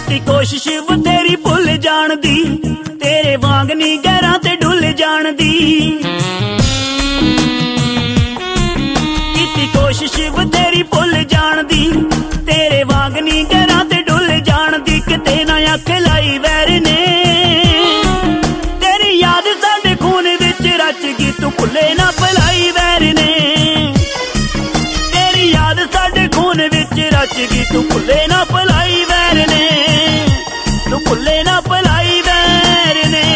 ਕੀਤੀ ਕੋਸ਼ਿਸ਼ ਬਥੇਰੀ ਭੁੱਲ ਜਾਣ ਦੀ, ਤੇਰੇ ਵਾਂਗ ਨੀ ਗਹਿਰਾਂ ਤੇ ਡੁੱਲ ਜਾਣ ਦੀ। ਕੀਤੀ ਕੋਸ਼ਿਸ਼ ਬਥੇਰੀ ਭੁੱਲ ਜਾਣ ਦੀ, ਤੇਰੇ ਵਾਂਗ ਨੀ ਗਹਿਰਾਂ ਤੇ ਡੁੱਲ ਜਾਣ ਦੀ। ਕਿਤੇ ਨਾ ਅੱਖ ਲਾਈ ਵੈਰ ਨੇ, ਤੇਰੀ ਯਾਦ ਸਾਡੇ ਖੂਨ ਵਿੱਚ ਰਚ ਗਈ, ਤੂੰ ਭੁੱਲੇ ਨਾ ਭੁਲਾਈ ਵੈਰ ਨੇ। ਤੇਰੀ ਯਾਦ ਸਾਡੇ ਖੂਨ ਵਿੱਚ ਰਚ ਗਈ, ਤੂੰ ਭੁੱਲੇ ਨਾ ਭੁਲਾਈ ਵੈਰ ਨੇ, ਤੂੰ ਭੁੱਲੇ ਨਾ ਭੁਲਾਈ ਵੈਰ ਨੇ।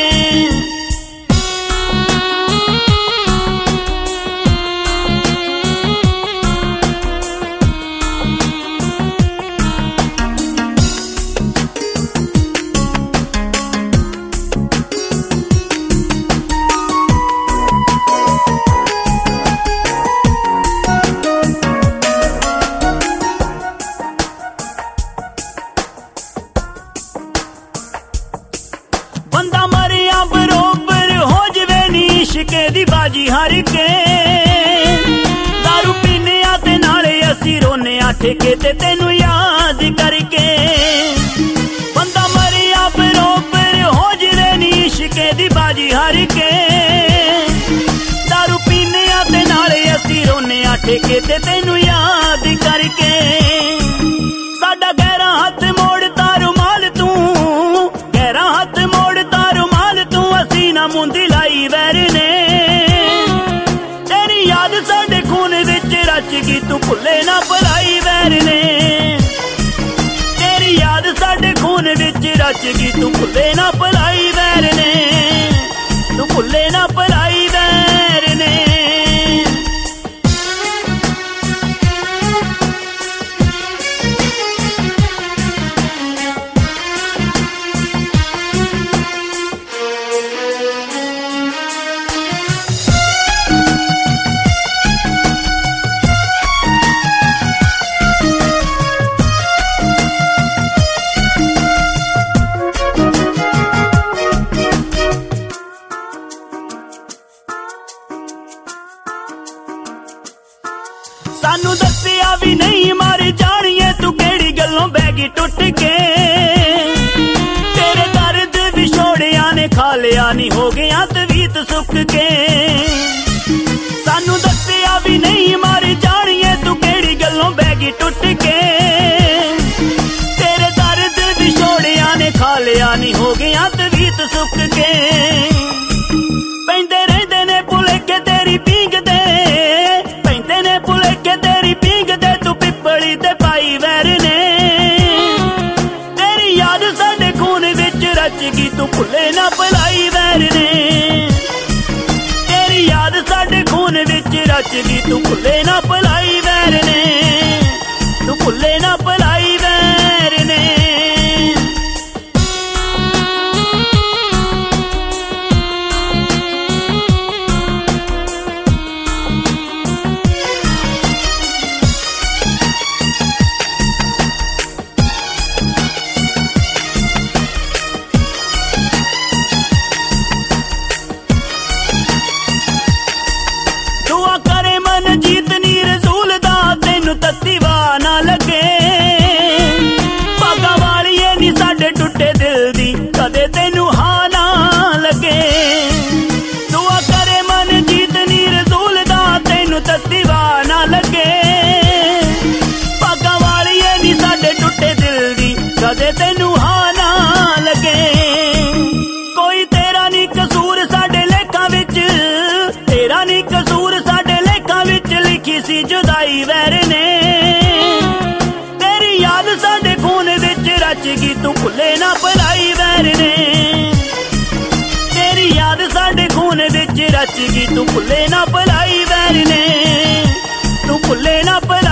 ਬੰਦਾ ਮਰਿਆ ਬਰੋਬਰ ਹੋ ਜਵੇ ਨੀ ਇਸ਼ਕੇ ਦੀ ਬਾਜੀ ਹਾਰ ਕੇ, ਦਾਰੂ ਪੀਨੇ ਆ ਤੇ ਨਾਲੇ ਅਸੀਂ ਰੋਨੇ ਆ ਠੇਕੇ ਤੇ ਤੈਨੂੰ ਯਾਦ ਕਰਕੇ। ਬੰਦਾ ਮਰਿਆ ਬਰੋਬਰ ਹੋ ਜਵੇ ਨੀ ਇਸ਼ਕੇ ਦੀ ਬਾਜੀ ਹਾਰ ਕੇ, ਦਾਰੂ ਪੀਨੇ ਆ ਤੇ ਨਾਲੇ ਅਸੀਂ ਰੋਨੇ ਆ ਠੇਕੇ ਤੇ ਤੈਨੂੰ ਯਾਦ ਕਰਕੇ। ਸਾਡਾ ਗਹਿਰਾ ਹੱਥ ਮੋੜਦਾ ਰੁਮਾਲ ਤੂੰ, ਗਹਿਰਾ ਹੱਥ ਮੋੜਦਾ ਰੁਮਾਲ ਤੂੰ, ਅਸੀਂ ਨਾ ਮੁੰਦੀ ਲਾਈ ਵੈਰ ਨੇ। ਤੇਰੀ ਯਾਦ ਸਾਡੇ ਖੂਨ ਵਿੱਚ ਰਚ ਗਈ, ਤੂੰ ਭੁੱਲੇ ਨਾ ਭੁਲਾਈ ਵੈਰ ਨੇ। ਤੇਰੀ ਯਾਦ ਸਾਡੇ ਖੂਨ ਵਿੱਚ ਰਚ ਗਈ, ਤੂੰ ਭੁੱਲੇ ਨਾ ਭੁਲਾਈ ਵੈਰ ਨੇ, ਤੂੰ ਭੁੱਲੇ ਨਾ ਭੁਲਾਈ ਵੈਰ ਨੇ। ਸਾਨੂੰ ਦੱਸਿਆ ਵੀ ਨਹੀਂ ਮਰ ਜਾਣੀਏ ਤੂੰ, ਕਿਹੜੀ ਗੱਲੋਂ ਬਹਿ ਗਈ ਟੁੱਟ ਕੇ। ਤੇਰੇ ਦਰਦ ਵਿਛੋੜਿਆਂ ਨੇ ਖਾ ਲਿਆ ਨੀ, ਹੋ ਗਿਆ ਤਵੀਤ ਸੁੱਕ ਕੇ। ਸਾਨੂੰ ਦੱਸਿਆ ਵੀ ਨਹੀਂ ਮਰ ਜਾਣੀਏ ਤੂੰ, ਕਿਹੜੀ ਗੱਲੋਂ ਬਹਿ ਗਈ ਟੁੱਟ ਕੇ। ਤੇਰੇ ਦਰਦ ਵਿਛੋੜਿਆਂ ਨੇ ਖਾ ਲਿਆ ਨੀ, ਹੋ ਗਿਆ ਤਵੀਤ ਸੁੱਕ ਕੇ। ਪੈਂਦੇ ਰਹਿੰਦੇ ਨੇ ਭੁਲੇਖੇ ਤੇਰੀ ਪੀਂਘਦੇ, ਪੈਂਦੇ ਨੇ ਭੁਲੇਖੇ ਤੇਰੀ ਪੀਂਘਦੇ, ਤੂੰ ਪਿੱਪਲੀ ਤੇ ਪਾਈ ਵੈਰ ਨੇ। ਤੇਰੀ ਯਾਦ ਸਾਡੇ ਖੂਨ ਵਿੱਚ ਰਚ ਗਈ, ਤੂੰ ਭੁੱਲੇ ਨਾ ਭੁਲਾਈ ਵੈਰ ਨੇ। ਤੇਰੀ ਯਾਦ ਸਾਡੇ ਖੂਨ ਵਿੱਚ ਰਚ ਗਈ, ਤੂੰ ਭੁੱਲੇ ਨਾ ਭੁਲਾਈ ਵੈਰ ਨੇ, ਤੂੰ ਭੁੱਲੇ ਨਾ ਭੁਲਾਈ ਵੈਰ ਨੇ। ਦੁਆ ਕਰੇ ਮਨਜੀਤ ਨੀ ਰਸੂਲ ਦਾ, ਤੈਨੂੰ ਤੱਤੀ ਵਾਹ ਨਾ ਲੱਗੇ। ਭਾਗਾ ਵਾਲੀਏ ਨੀ ਸਾਡੇ ਟੁੱਟੇ ਦਿਲ ਦੀ, ਕਦੇ ਤੈਨੂੰ ਹਾਂ ਨਾ ਲੱਗੇ। ਦੁਆ ਕਰੇ ਮਨਜੀਤ ਨੀ ਰਸੂਲ ਦਾ, ਤੈਨੂੰ ਤੱਤੀ ਵਾਹ ਨਾ ਲੱਗੇ। ਭਾਗਾ ਵਾਲੀਏ ਨੀ ਸਾਡੇ ਟੁੱਟੇ ਦਿਲ ਦੀ, ਕਦੇ ਤੈਨੂੰ ਹਾਂ ਨਾ ਲੱਗੇ। ਕੋਈ ਤੇਰਾ ਨੀ ਕਸੂਰ ਸਾਡੇ ਲੇਖਾਂ ਵਿੱਚ, ਤੇਰਾ ਨੀ ਕਸੂਰ ਸਾਡੇ ਲੇਖਾਂ ਵਿੱਚ, ਲਿਖੀ ਸੀ ਜੁਦਾਈ ਵੈਰ ਨੇ। ਤੇਰੀ ਯਾਦ ਸਾਡੇ ਖੂਨ ਵਿੱਚ ਰਚ ਗਈ, ਤੂੰ ਭੁੱਲੇ ਨਾ ਭੁਲਾਈ ਵੈਰ ਨੇ। ਤੇਰੀ ਯਾਦ ਸਾਡੇ ਖੂਨ ਵਿੱਚ ਰਚ ਗਈ, ਤੂੰ ਭੁੱਲੇ ਨਾ ਭੁਲਾਈ ਵੈਰ ਨੇ, ਤੂੰ ਭੁੱਲੇ ਨਾ ਭੁਲਾਈ।